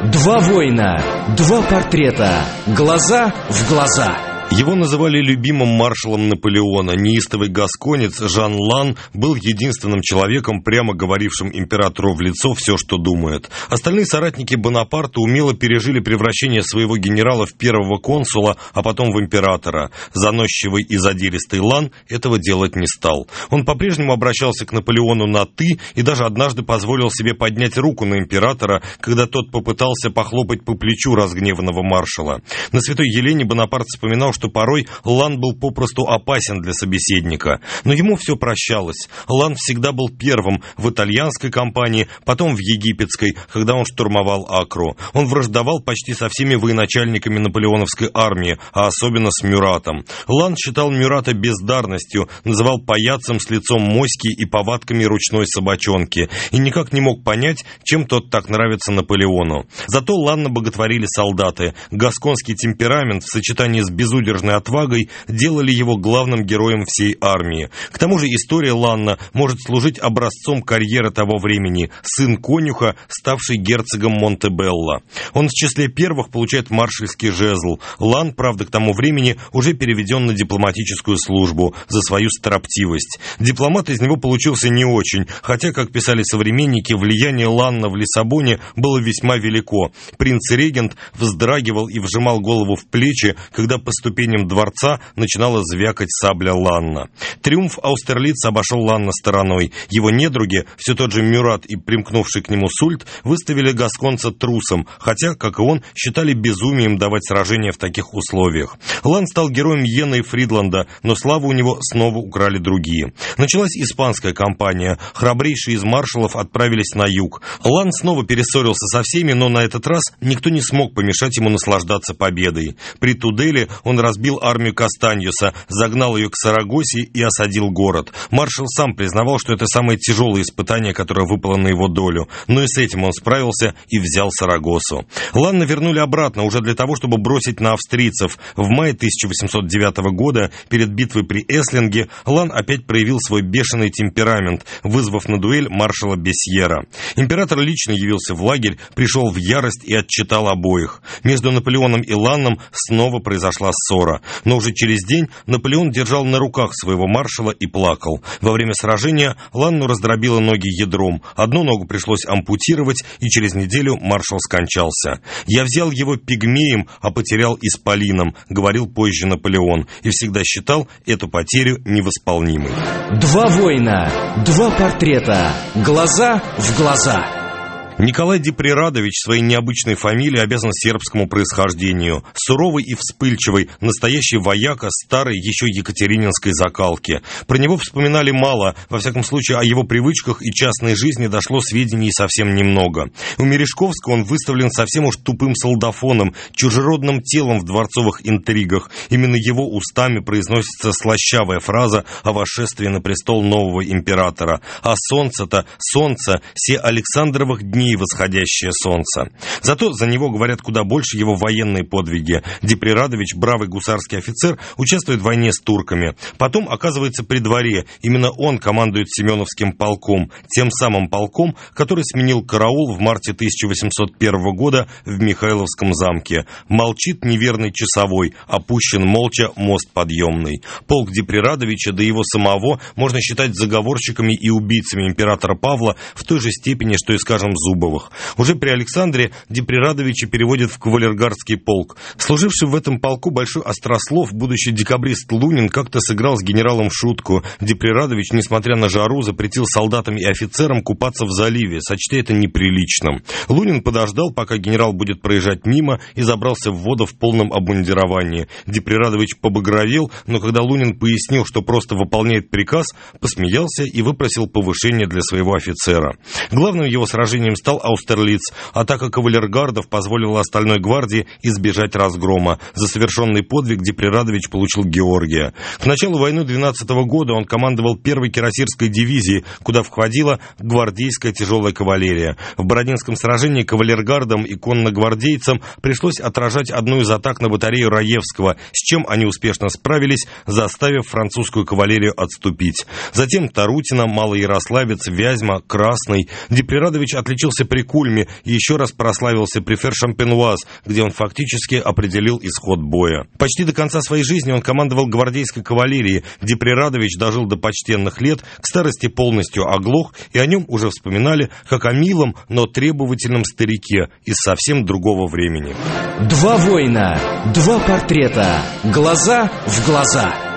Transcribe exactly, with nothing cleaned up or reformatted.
Два воина, два портрета, глаза в глаза. Его называли любимым маршалом Наполеона. Неистовый гасконец Жан Лан был единственным человеком, прямо говорившим императору в лицо все, что думает. Остальные соратники Бонапарта умело пережили превращение своего генерала в первого консула, а потом в императора. Заносчивый и задиристый Лан этого делать не стал. Он по-прежнему обращался к Наполеону на «ты» и даже однажды позволил себе поднять руку на императора, когда тот попытался похлопать по плечу разгневанного маршала. На Святой Елене Бонапарт вспоминал, что что порой Лан был попросту опасен для собеседника. Но ему все прощалось. Лан всегда был первым в итальянской кампании, потом в египетской, когда он штурмовал Акру. Он враждовал почти со всеми военачальниками наполеоновской армии, а особенно с Мюратом. Лан считал Мюрата бездарностью, называл паяцем с лицом моськи и повадками ручной собачонки, и никак не мог понять, чем тот так нравится Наполеону. Зато Ланна боготворили солдаты. Гасконский темперамент в сочетании с безудержной отвагой делали его главным героем всей армии. К тому же история Ланна может служить образцом карьеры того времени. Сын конюха, ставший герцогом Монтебелло. Он в числе первых получает маршальский жезл. Лан, правда, к тому времени уже переведен на дипломатическую службу за свою строптивость. Дипломат из него получился не очень, хотя, как писали современники, влияние Ланна в Лиссабоне было весьма велико. Принц-регент вздрагивал и вжимал голову в плечи, когда по ступеням дворца начинала звякать сабля Ланна. Триумф Аустерлица обошел Ланна стороной. Его недруги, все тот же Мюрат и примкнувший к нему Сульт, выставили гасконца трусом, хотя, как и он, считали безумием давать сражения в таких условиях. Лан стал героем Йена и Фридланда, но славу у него снова украли другие. Началась испанская кампания. Храбрейшие из маршалов отправились на юг. Лан снова перессорился со всеми, но на этот раз никто не смог помешать ему наслаждаться победой. При Туделе он разбил армию Кастаньоса, загнал ее к Сарагосе и осадил город. Маршал сам признавал, что это самое тяжелое испытание, которое выпало на его долю. Но и с этим он справился и взял Сарагосу. Ланна вернули обратно уже для того, чтобы бросить на австрийцев. В мае тысяча восемьсот девятого года, перед битвой при Эслинге, Лан опять проявил свой бешеный темперамент, вызвав на дуэль маршала Бесьера. Император лично явился в лагерь, пришел в ярость и отчитал обоих. Между Наполеоном и Ланном снова произошла ссора. Но уже через день Наполеон держал на руках своего маршала и плакал. Во время сражения Ланну раздробило ноги ядром. Одну ногу пришлось ампутировать, и через неделю маршал скончался. «Я взял его пигмеем, а потерял исполином», — говорил позже Наполеон, и всегда считал эту потерю невосполнимой. Два воина, два портрета, глаза в глаза. Николай Деприрадович своей необычной фамилией обязан сербскому происхождению. Суровый и вспыльчивый, настоящий вояка старой еще екатерининской закалки. Про него вспоминали мало, во всяком случае о его привычках и частной жизни дошло сведений совсем немного. У Мережковского он выставлен совсем уж тупым солдафоном, чужеродным телом в дворцовых интригах. Именно его устами произносится слащавая фраза о восшествии на престол нового императора. А солнце-то, солнце, се Александровых дней восходящее солнце. Зато за него говорят куда больше его военные подвиги. Деприрадович, бравый гусарский офицер, участвует в войне с турками. Потом оказывается при дворе. Именно он командует Семеновским полком, тем самым полком, который сменил караул в марте тысяча восемьсот первого года в Михайловском замке. Молчит неверный часовой, опущен молча мост подъемный. Полк Деприрадовича, да его самого, можно считать заговорщиками и убийцами императора Павла в той же степени, что и, скажем, Зубовых. Уже при Александре Деприрадовича переводят в кавалергардский полк. Служивший в этом полку большой острослов, будущий декабрист Лунин, как-то сыграл с генералом в шутку. Деприрадович, несмотря на жару, запретил солдатам и офицерам купаться в заливе, сочтя это неприличным. Лунин подождал, пока генерал будет проезжать мимо, и забрался в воду в полном обмундировании. Деприрадович побагровел, но когда Лунин пояснил, что просто выполняет приказ, посмеялся и выпросил повышение для своего офицера. Главным его сражением стал Аустерлиц. Атака кавалергардов позволила остальной гвардии избежать разгрома. За совершенный подвиг Деприрадович получил Георгия. К началу войны двенадцатого года он командовал первой кирасирской дивизией, куда входила гвардейская тяжелая кавалерия. В Бородинском сражении кавалергардам и конногвардейцам пришлось отражать одну из атак на батарею Раевского, с чем они успешно справились, заставив французскую кавалерию отступить. Затем Тарутино, Малоярославец, Вязьма, Красный. Деприрадович отличился учился при Кульме и еще раз прославился при Фершампенуаз, где он фактически определил исход боя. Почти до конца своей жизни он командовал гвардейской кавалерией, где Прирадович дожил до почтенных лет, к старости полностью оглох, и о нем уже вспоминали как о милом, но требовательном старике из совсем другого времени. Два воина, два портрета, глаза в глаза.